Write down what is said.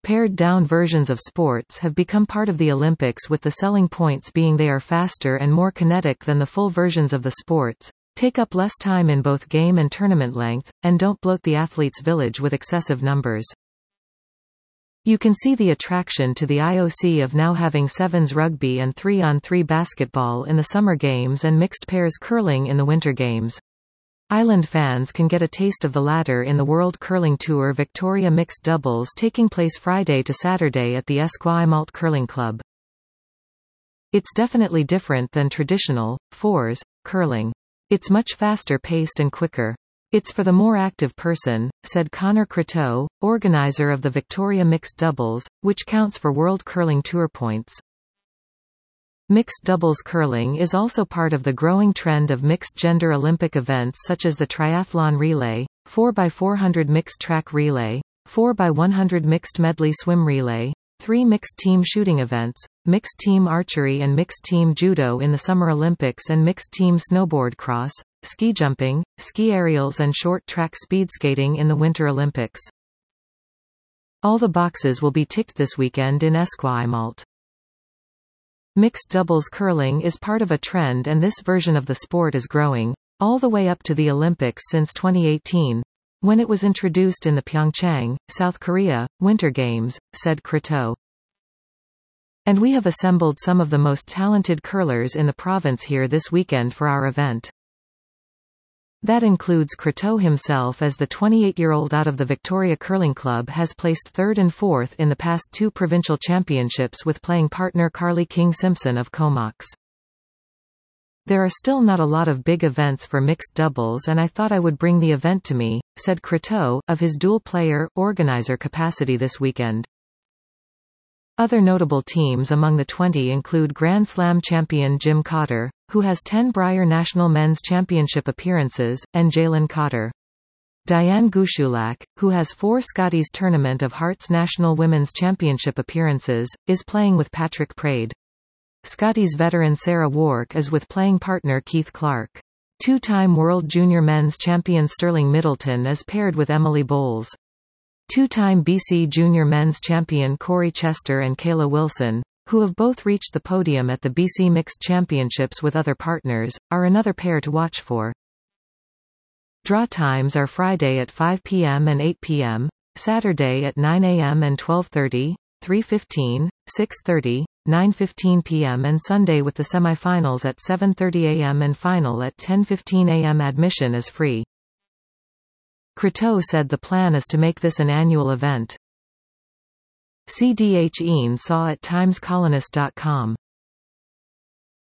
Pared-down versions of sports have become part of the Olympics, with the selling points being they are faster and more kinetic than the full versions of the sports, take up less time in both game and tournament length, and don't bloat the athletes' village with excessive numbers. You can see the attraction to the IOC of now having sevens rugby and 3-on-3 basketball in the Summer Games and mixed pairs curling in the Winter Games. Island fans can get a taste of the latter in the World Curling Tour Victoria Mixed Doubles taking place Friday to Saturday at the Esquimalt Curling Club. It's definitely different than traditional, fours, curling. It's much faster paced and quicker. It's for the more active person, said Connor Croteau, organizer of the Victoria Mixed Doubles, which counts for World Curling Tour points. Mixed doubles curling is also part of the growing trend of mixed-gender Olympic events such as the triathlon relay, 4x400 mixed track relay, 4x100 mixed medley swim relay, 3 mixed-team shooting events, mixed-team archery and mixed-team judo in the Summer Olympics, and mixed-team snowboard cross, ski jumping, ski aerials and short-track speed skating in the Winter Olympics. All the boxes will be ticked this weekend in Esquimalt. Mixed doubles curling is part of a trend, and this version of the sport is growing, all the way up to the Olympics since 2018, when it was introduced in the Pyeongchang, South Korea, Winter Games, said Croteau. And we have assembled some of the most talented curlers in the province here this weekend for our event. That includes Croteau himself, as the 28-year-old out of the Victoria Curling Club has placed 3rd and 4th in the past 2 provincial championships with playing partner Carly King-Simpson of Comox. There are still not a lot of big events for mixed doubles, and I thought I would bring the event to me, said Croteau, of his dual-player, organizer capacity this weekend. Other notable teams among the 20 include Grand Slam champion Jim Cotter, who has 10 Brier National Men's Championship appearances, and Jalen Cotter. Diane Gushulak, who has 4 Scotties Tournament of Hearts National Women's Championship appearances, is playing with Patrick Prade. Scotties veteran Sarah Wark is with playing partner Keith Clark. 2-time World Junior Men's Champion Sterling Middleton is paired with Emily Bowles. 2-time BC Junior Men's Champion Corey Chester and Kayla Wilson, who have both reached the podium at the BC Mixed Championships with other partners, are another pair to watch for. Draw times are Friday at 5 p.m. and 8 p.m., Saturday at 9 a.m. and 12:30, 3:15, 6:30, 9:15 p.m. and Sunday with the semifinals at 7:30 a.m. and final at 10:15 a.m. Admission is free. Croteau said the plan is to make this an annual event. CDH Ian Saw at timescolonist.com